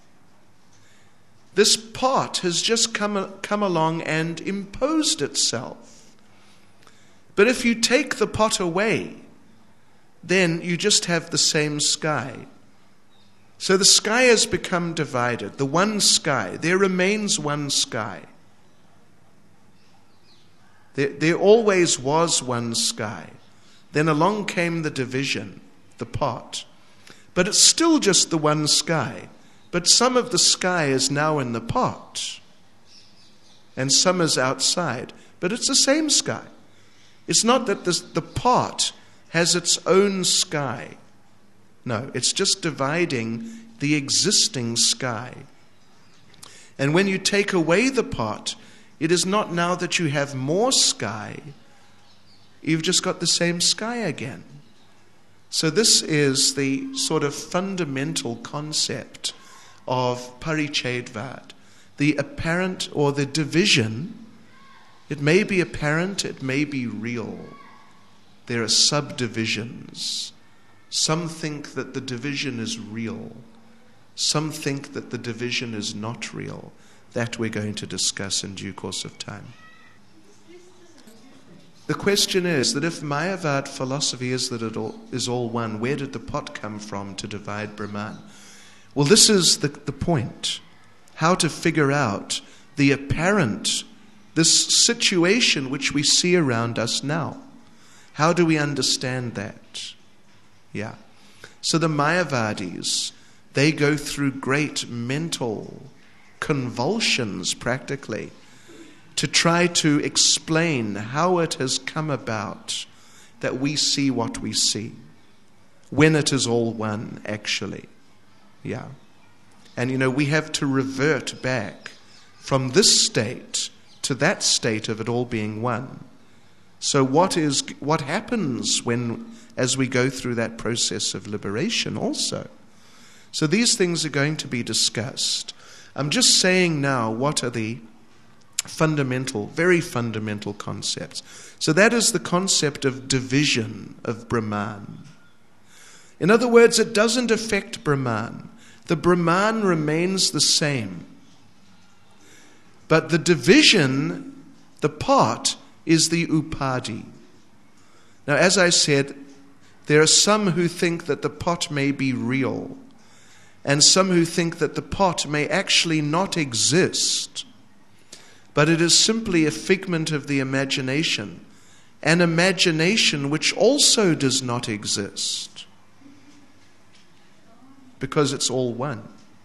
This pot has just come along and imposed itself. But if you take the pot away, then you just have the same sky. So the sky has become divided. The one sky, there remains one sky. There always was one sky. Then along came the division, the pot. But it's still just the one sky. But some of the sky is now in the pot. And some is outside. But it's the same sky. It's not that the pot has its own sky. No, it's just dividing the existing sky. And when you take away the pot, it is not now that you have more sky. You've just got the same sky again. So this is the sort of fundamental concept of Parichedvad. The apparent or the division, it may be apparent, it may be real. There are subdivisions. Some think that the division is real. Some think that the division is not real. That we're going to discuss in due course of time. The question is that if Mayavad philosophy is that it is all one, where did the pot come from to divide Brahman? Well, this is the point. How to figure out the apparent, this situation which we see around us now. How do we understand that? Yeah. So the Mayavadis, they go through great mental convulsions practically to try to explain how it has come about that we see what we see, when it is all one, actually. Yeah. And we have to revert back from this state to that state of it all being one. So what happens as we go through that process of liberation also? So these things are going to be discussed. I'm just saying now what are the fundamental, very fundamental concepts. So that is the concept of division of Brahman. In other words, it doesn't affect Brahman. The Brahman remains the same. But the division, the pot, is the upadi. Now, as I said, there are some who think that the pot may be real, and some who think that the pot may actually not exist, but it is simply a figment of the imagination, an imagination which also does not exist, because it's all one.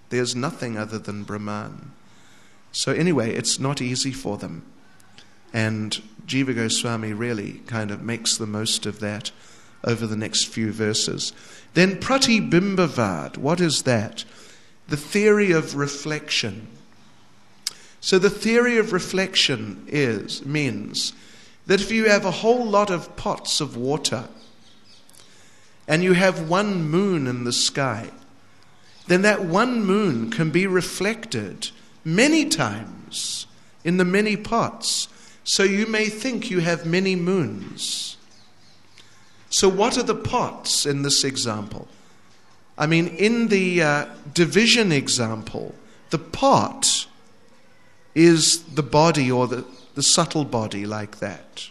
There's nothing other than Brahman. So anyway, it's not easy for them. And Jiva Goswami really kind of makes the most of that over the next few verses. Then Pratibimbavad, what is that? The theory of reflection. So the theory of reflection means that if you have a whole lot of pots of water and you have one moon in the sky, then that one moon can be reflected many times in the many pots. So you may think you have many moons. So what are the pots in this example? I mean, in the division example, the pot is the body, or the subtle body, like that.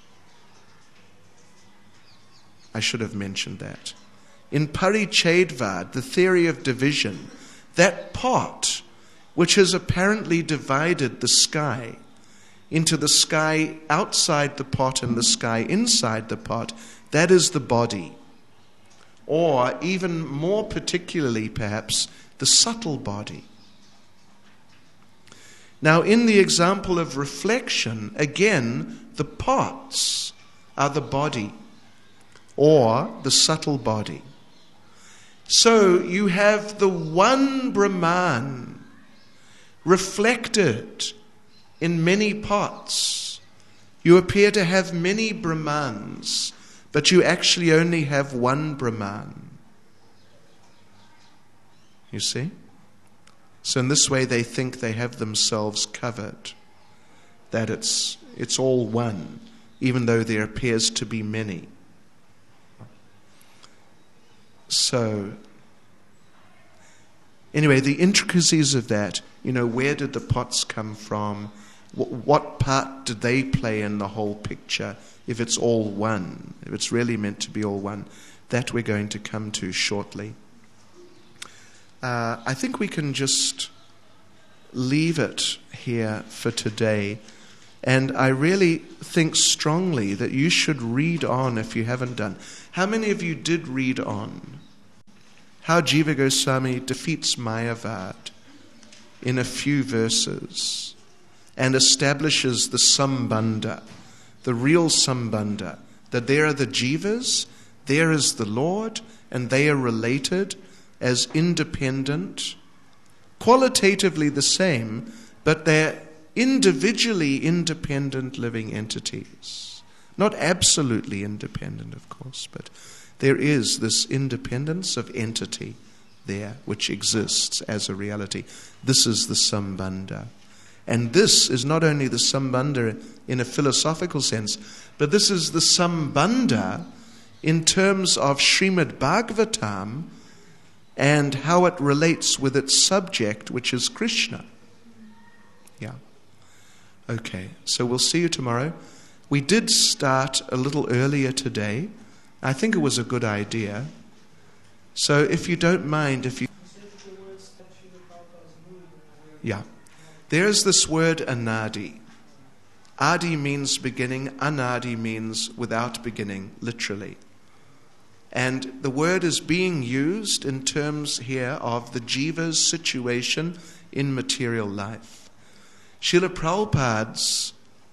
I should have mentioned that. In Parichedvad, the theory of division, that pot, which has apparently divided the sky into the sky outside the pot and the sky inside the pot, that is the body. Or even more particularly, perhaps, the subtle body. Now, in the example of reflection, again, the pots are the body, or the subtle body. So you have the one Brahman reflected in many pots. You appear to have many Brahmans, but you actually only have one Brahman. You see? So in this way they think they have themselves covered, that it's all one, even though there appears to be many. So, anyway, the intricacies of that, where did the pots come from? What part did they play in the whole picture? If it's all one, if it's really meant to be all one, that we're going to come to shortly. I think we can just leave it here for today. And I really think strongly that you should read on if you haven't done. How many of you did read on how Jiva Goswami defeats Mayavad in a few verses and establishes the Sambandha, the real Sambandha, that there are the Jivas, there is the Lord, and they are related as independent, qualitatively the same, but they're individually independent living entities. Not absolutely independent, of course, but there is this independence of entity there which exists as a reality. This is the Sambandha. And this is not only the Sambandha in a philosophical sense, but this is the Sambandha in terms of Srimad Bhagavatam and how it relates with its subject, which is Krishna. Yeah. Okay, so we'll see you tomorrow. We did start a little earlier today. I think it was a good idea. So if you don't mind, Yeah. There's this word anadi. Adi means beginning, anadi means without beginning, literally. And the word is being used in terms here of the jiva's situation in material life. Srila Prabhupada's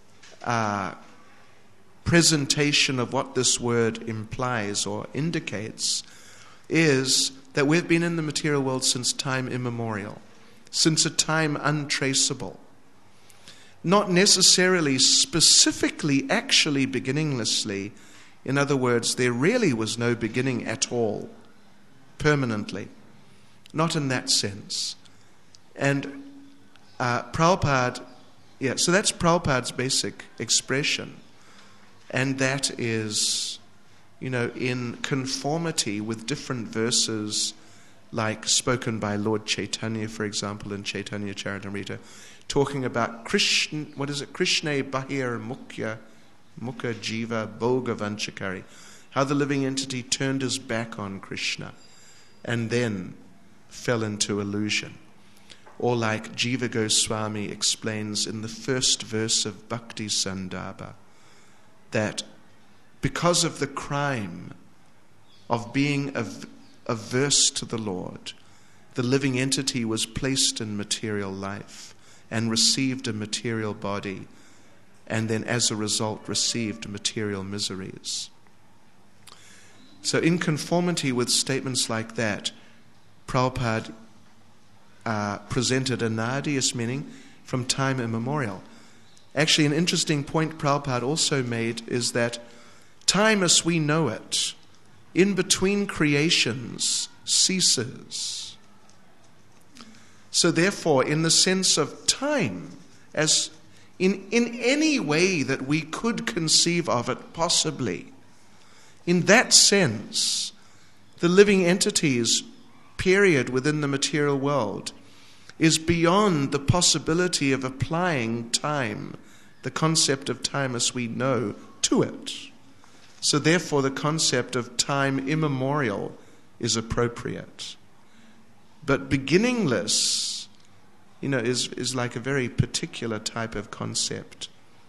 presentation of what this word implies or indicates is that we've been in the material world since time immemorial, since a time untraceable. Not necessarily specifically, actually beginninglessly. In other words, there really was no beginning at all, permanently. Not in that sense. And Prabhupada, so that's Prabhupada's basic expression. And that is, in conformity with different verses like spoken by Lord Chaitanya, for example, in Chaitanya Charitamrita, talking about Krishna, Krishna Bahir Mukha Jiva Bhoga Vanchakari, how the living entity turned his back on Krishna and then fell into illusion. Or like Jiva Goswami explains in the first verse of Bhakti Sandarbha, that because of the crime of being averse to the Lord, the living entity was placed in material life and received a material body, and then as a result received material miseries. So in conformity with statements like that, Prabhupada presented anadi as meaning from time immemorial. Actually, an interesting point Prabhupada also made is that time as we know it, in between creations, ceases. So therefore, in the sense of time, as in any way that we could conceive of it possibly, in that sense, the living entity's period within the material world is beyond the possibility of applying time, the concept of time as we know, to it. So therefore the concept of time immemorial is appropriate. But beginningless, is like a very particular type of concept.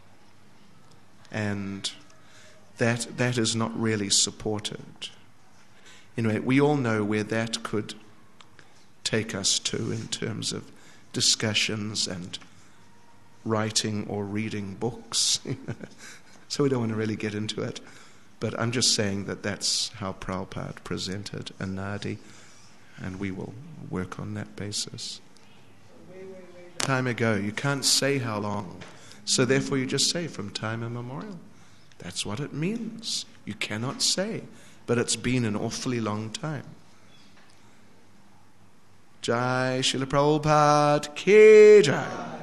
And that is not really supported. Anyway, we all know where that could take us to in terms of discussions and writing or reading books. So we don't want to really get into it. But I'm just saying that that's how Prabhupada presented anadi, and we will work on that basis. Time ago, you can't say how long. So therefore you just say from time immemorial. That's what it means. You cannot say. But it's been an awfully long time. Jai Srila Prabhupada Ki Jai.